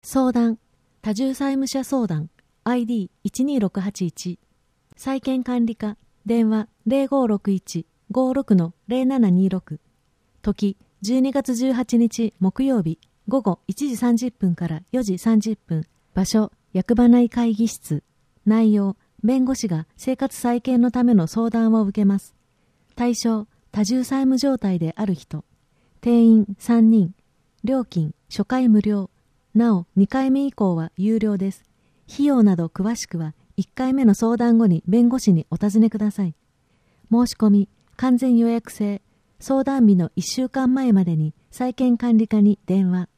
相談、多重債務者相談 ID12681 債権管理課電話0561-56-0726 時12月18日木曜日午後1時30分から4時30分場所役場内会議室内容弁護士が生活再建のための相談を受けます対象多重債務状態である人定員3人料金初回無料なお2回目以降は有料です。費用など詳しくは1回目の相談後に弁護士にお尋ねください。申し込み、完全予約制、相談日の1週間前までに債権管理課に電話。